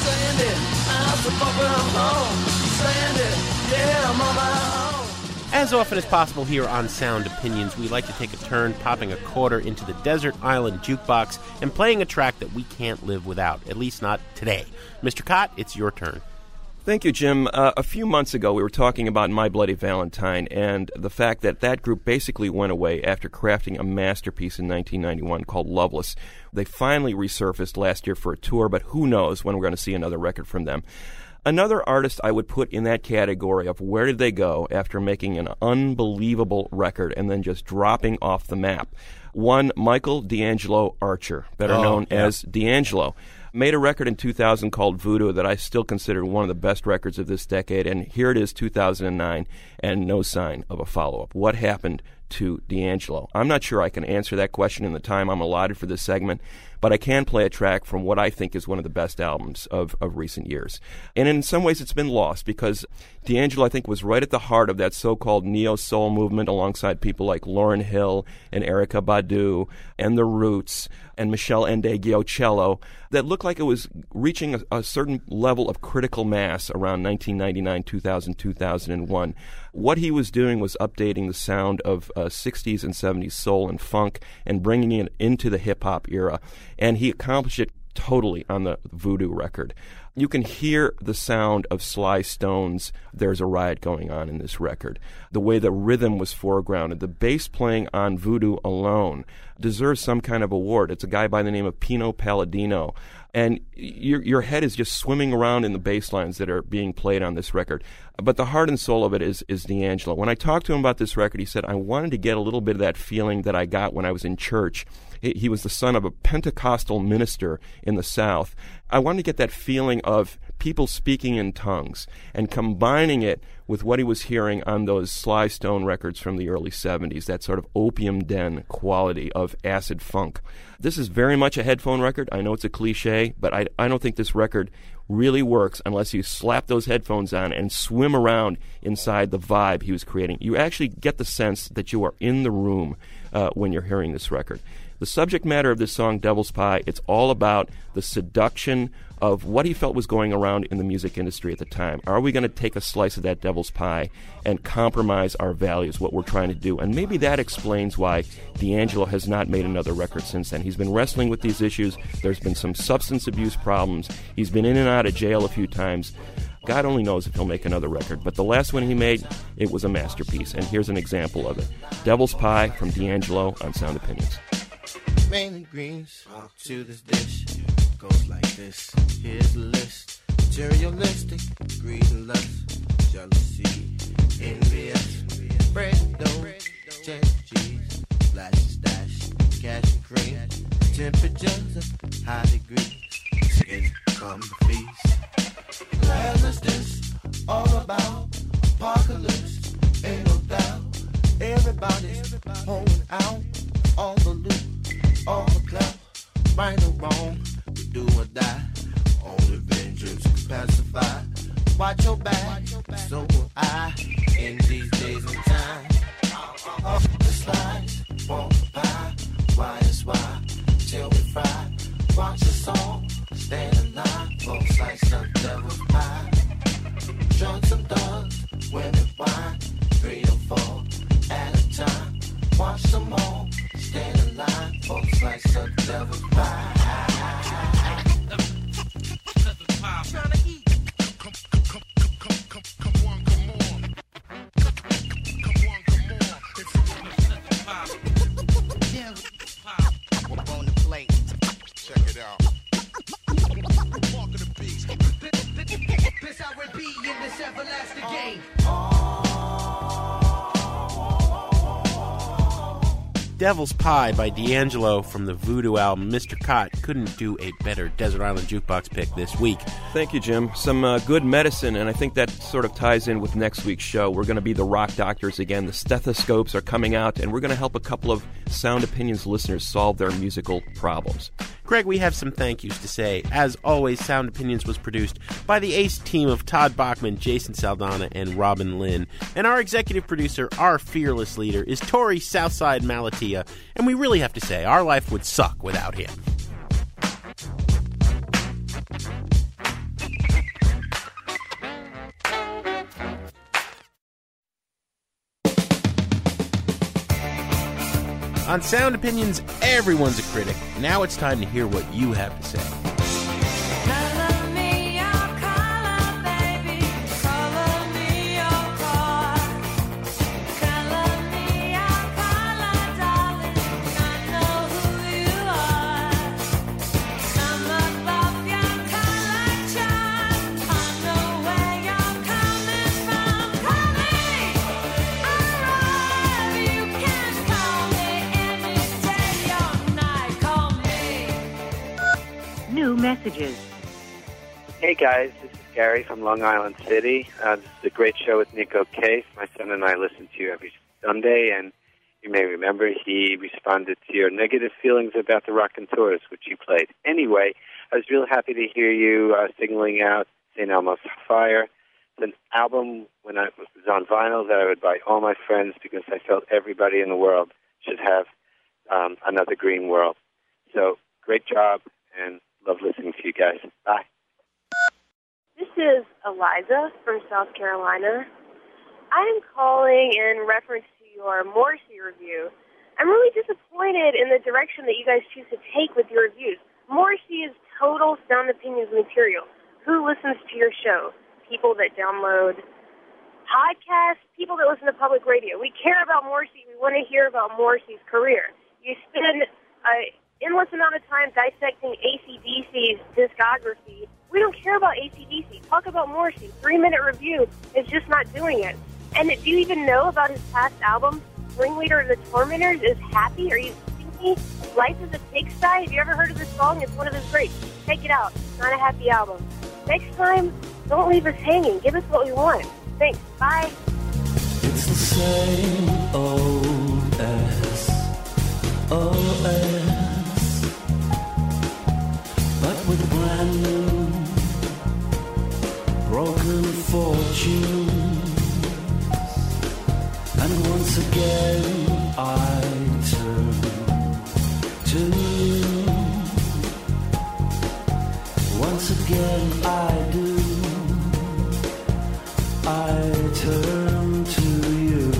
As often as possible here on Sound Opinions, we like to take a turn popping a quarter into the desert island jukebox and playing a track that we can't live without, at least not today. Mister Cott, it's your turn. Thank you, Jim. Uh, a few months ago, we were talking about My Bloody Valentine and the fact that that group basically went away after crafting a masterpiece in nineteen ninety-one called Loveless. They finally resurfaced last year for a tour, but who knows when we're going to see another record from them. Another artist I would put in that category of where did they go after making an unbelievable record and then just dropping off the map. One, Michael D'Angelo Archer, better oh, known yeah. as D'Angelo. Made a record in two thousand called Voodoo that I still consider one of the best records of this decade, and here it is, two thousand nine, and no sign of a follow-up. What happened to D'Angelo? I'm not sure I can answer that question in the time I'm allotted for this segment, but I can play a track from what I think is one of the best albums of, of recent years. And in some ways it's been lost because D'Angelo, I think, was right at the heart of that so-called neo-soul movement alongside people like Lauryn Hill and Erykah Badu and The Roots and Michelle Ndegeocello that looked like it was reaching a, a certain level of critical mass around nineteen ninety-nine, two thousand, two thousand one. What he was doing was updating the sound of uh, sixties and seventies soul and funk and bringing it into the hip-hop era. And he accomplished it totally on the Voodoo record. You can hear the sound of Sly Stone's There's a Riot Going On in this record. The way the rhythm was foregrounded. The bass playing on Voodoo alone deserves some kind of award. It's a guy by the name of Pino Palladino. And your your head is just swimming around in the bass lines that are being played on this record. But the heart and soul of it is, is D'Angelo. When I talked to him about this record, he said, I wanted to get a little bit of that feeling that I got when I was in church. He was the son of a Pentecostal minister in the South. I wanted to get that feeling of people speaking in tongues and combining it with what he was hearing on those Sly Stone records from the early seventies, that sort of opium den quality of acid funk. This is very much a headphone record. I know it's a cliche, but I, I don't think this record really works unless you slap those headphones on and swim around inside the vibe he was creating. You actually get the sense that you are in the room uh, when you're hearing this record. The subject matter of this song, Devil's Pie, it's all about the seduction of what he felt was going around in the music industry at the time. Are we going to take a slice of that devil's pie and compromise our values, what we're trying to do? And maybe that explains why D'Angelo has not made another record since then. He's been wrestling with these issues. There's been some substance abuse problems. He's been in and out of jail a few times. God only knows if he'll make another record. But the last one he made, it was a masterpiece. And here's an example of it. Devil's Pie from D'Angelo on Sound Opinions. Mainly greens to this dish goes like this. Here's the list: materialistic, greed and lust, jealousy, envious, bread, dough, check, cheese, splash, stash, cash and cream, temperatures of high degrees, skin come the feast. Well, it's this all about apocalypse? Ain't no doubt. Everybody's holding out on the loot. All the clout, right or wrong, we do or die. Only vengeance can pacify. Watch your back, so will I. In these days and time, the slides won't pie. Why is why? Till we fry. Watch the song, stand in line. Four slice of devil's pie. Drugs and thugs, women wine. Three or four at a time. Watch them all. Stand in line, folks like some devil's pie. Trying to eat. Come, come, come, come, come, come on, come on. Come on, come on. If you want to pop, pop. We're on the plate. Check it out. Walk of the beast. Piss out with B in this everlasting game. Devil's Pie by D'Angelo from the Voodoo album. Mister Cott couldn't do a better Desert Island Jukebox pick this week. Thank you, Jim. Some uh, good medicine, and I think that sort of ties in with next week's show. We're going to be the rock doctors again. The stethoscopes are coming out, and we're going to help a couple of Sound Opinions listeners solve their musical problems. Greg, we have some thank yous to say. As always, Sound Opinions was produced by the ace team of Todd Bachman, Jason Saldana, and Robin Lynn. And our executive producer, our fearless leader, is Tori Southside Malatia. And we really have to say, our life would suck without him. On Sound Opinions, everyone's a critic. Now it's time to hear what you have to say. Messages. Hey guys, this is Gary from Long Island City. Uh, this is a great show with Nico Case. My son and I listen to you every Sunday, and You may remember he responded to your negative feelings about the Raconteurs, which you played. Anyway, I was real happy to hear you uh, singling out Saint Elmo's Fire. It's an album when I was on vinyl that I would buy all my friends because I felt everybody in the world should have um, another Green World. So, great job, and love listening to you guys. Bye. This is Eliza from South Carolina. I am calling in reference to your Morrissey review. I'm really disappointed in the direction that you guys choose to take with your reviews. Morrissey is total Sound Opinions material. Who listens to your show? People that download podcasts, people that listen to public radio. We care about Morrissey. We want to hear about Morrissey's career. You spend an endless amount of time dissecting A C D C's discography. We don't care about A C D C. Talk about Morrissey. Three-minute review is just not doing it. And do you even know about his past album, Ringleader of the Tormentors is Happy? Are you kidding me? Life is a Pigsty? Have you ever heard of this song? It's one of his greats. Check it out. It's not a happy album. Next time, don't leave us hanging. Give us what we want. Thanks. Bye. It's the same old S O S, but with a brand new broken fortunes. And once again I turn to you. Once again I do. I turn to you.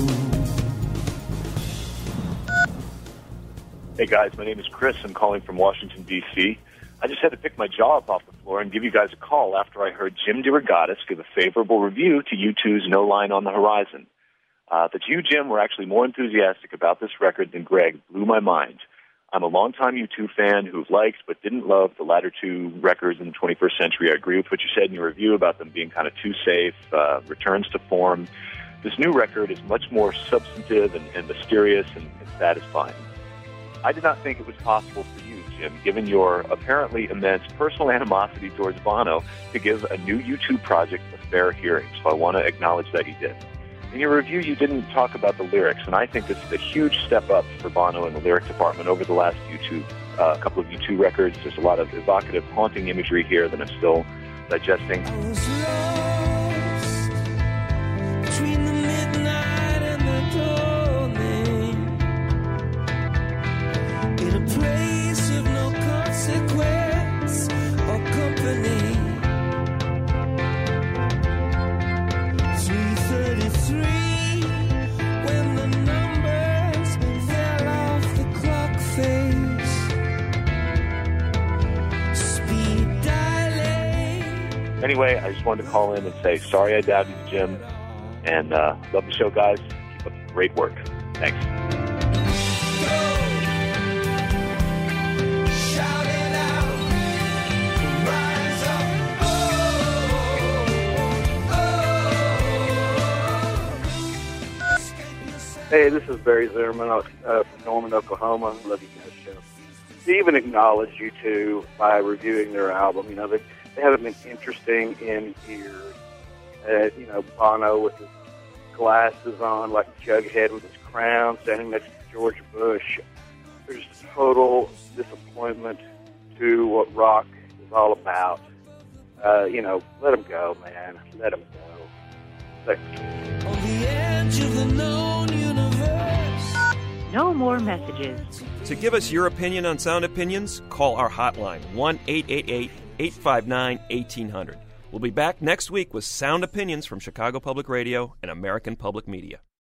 Hey guys, my name is Chris. I'm calling from Washington, D C I just had to pick my jaw up off the floor and give you guys a call after I heard Jim DeRogatis give a favorable review to U two's No Line on the Horizon. Uh, that you, Jim, were actually more enthusiastic about this record than Greg blew my mind. I'm a longtime U two fan who liked but didn't love the latter two records in the twenty-first century. I agree with what you said in your review about them being kind of too safe, uh, returns to form. This new record is much more substantive and, and mysterious and, and satisfying. I did not think it was possible for you, Jim, given your apparently immense personal animosity towards Bono, to give a new U two project a fair hearing, so I want to acknowledge that you did. In your review, you didn't talk about the lyrics, and I think this is a huge step up for Bono in the lyric department over the last U two, uh, couple of U two records. There's a lot of evocative, haunting imagery here that I'm still digesting. I was lost between the midnight and the dawning, in a place of no consequence or company. three thirty-three, when the numbers fell off the clock face, speed dilating. Anyway, I just wanted to call in and say sorry I doubted you, Jim, and uh, love the show, guys. Keep up the great work. Thanks. Hey, this is Barry Zimmerman uh, from Norman, Oklahoma. Love you guys' show. Stephen acknowledged you two by reviewing their album. You know, they, they haven't been interesting in years. Uh, you know, Bono with his glasses on like Jughead with his crown, standing next to George Bush. There's total disappointment to what rock is all about. Uh, you know, let them go, man. Let them go. Thanks. On the edge of the known universe. No more messages. To give us your opinion on Sound Opinions, call our hotline, one eight eight eight, eight five nine, one eight zero zero. We'll be back next week with Sound Opinions from Chicago Public Radio and American Public Media.